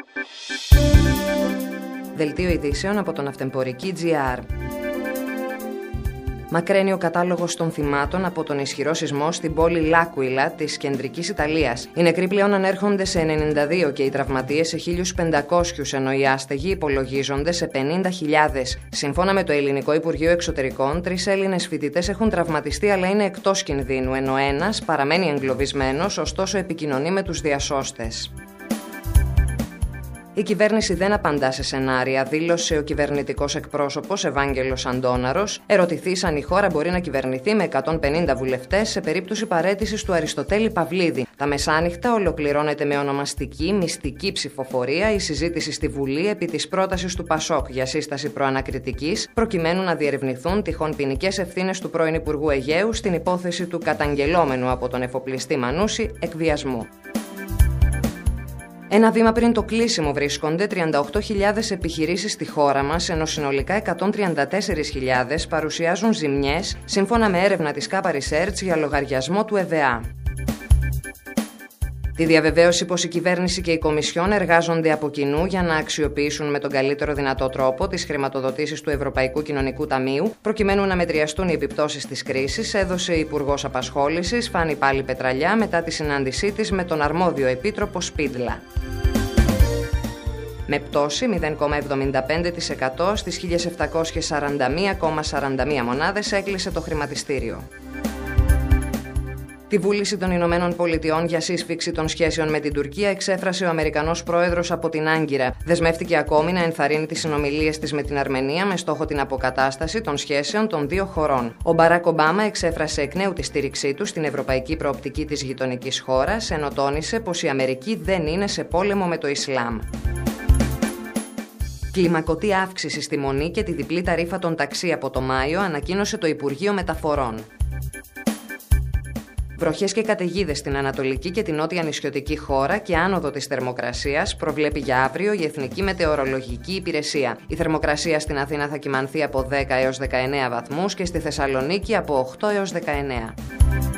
Δελτίο ειδήσεων από τον Αυτεμπορική.gr. Μακραίνει ο κατάλογος των θυμάτων από τον ισχυρό σεισμό στην πόλη Λάκουιλα της κεντρικής Ιταλίας. Οι νεκροί πλέον ανέρχονται σε 92 και οι τραυματίες σε 1.500, ενώ οι άστεγοι υπολογίζονται σε 50.000. Σύμφωνα με το Ελληνικό Υπουργείο Εξωτερικών, 3 Έλληνες φοιτητές έχουν τραυματιστεί αλλά είναι εκτός κινδύνου, ενώ ένας παραμένει εγκλωβισμένος, ωστόσο επικοινωνεί με τους διασώστες. Η κυβέρνηση δεν απαντά σε σενάρια, δήλωσε ο κυβερνητικός εκπρόσωπος Ευάγγελος Αντώναρος, ερωτηθείς αν η χώρα μπορεί να κυβερνηθεί με 150 βουλευτές σε περίπτωση παραίτησης του Αριστοτέλη Παυλίδη. Τα μεσάνυχτα ολοκληρώνεται με ονομαστική μυστική ψηφοφορία η συζήτηση στη Βουλή επί της πρότασης του ΠΑΣΟΚ για σύσταση προανακριτικής, προκειμένου να διερευνηθούν τυχόν ποινικές ευθύνες του πρώην Υπουργού Αιγαίου στην υπόθεση του καταγγελόμενου από τον εφοπλιστή Μανούση εκβιασμού. Ένα βήμα πριν το κλείσιμο βρίσκονται 38.000 επιχειρήσεις στη χώρα μας, ενώ συνολικά 134.000 παρουσιάζουν ζημιές, σύμφωνα με έρευνα της Kappa Research για λογαριασμό του ΕΒΑ. Τη διαβεβαίωση πως η κυβέρνηση και η Κομισιόν εργάζονται από κοινού για να αξιοποιήσουν με τον καλύτερο δυνατό τρόπο τις χρηματοδοτήσεις του Ευρωπαϊκού Κοινωνικού Ταμείου, προκειμένου να μετριαστούν οι επιπτώσεις της κρίσης, έδωσε η Υπουργός Απασχόλησης Φάνη Πάλι Πετραλιά μετά τη συνάντησή της με τον αρμόδιο επίτροπο Σπίντλα. Με πτώση 0,75% στις 1.741,41 μονάδες έκλεισε το χρηματιστήριο. Τη βούληση των Ηνωμένων Πολιτειών για σύσφιξη των σχέσεων με την Τουρκία εξέφρασε ο Αμερικανός πρόεδρος από την Άγκυρα. Δεσμεύτηκε ακόμη να ενθαρρύνει τις συνομιλίες της με την Αρμενία με στόχο την αποκατάσταση των σχέσεων των δύο χωρών. Ο Μπαράκ Ομπάμα εξέφρασε εκ νέου τη στήριξή του στην ευρωπαϊκή προοπτική της γειτονικής χώρας, ενώ τόνισε πως η Αμερική δεν είναι σε πόλεμο με το Ισλάμ. Κλιμακωτή αύξηση στη μονή και τη διπλή ταρίφα των ταξί από το Μάιο ανακοίνωσε το Υπουργείο Μεταφορών. Βροχές και καταιγίδες στην ανατολική και την νότια νησιωτική χώρα και άνοδο της θερμοκρασίας προβλέπει για αύριο η Εθνική Μετεωρολογική Υπηρεσία. Η θερμοκρασία στην Αθήνα θα κυμανθεί από 10 έως 19 βαθμούς και στη Θεσσαλονίκη από 8 έως 19.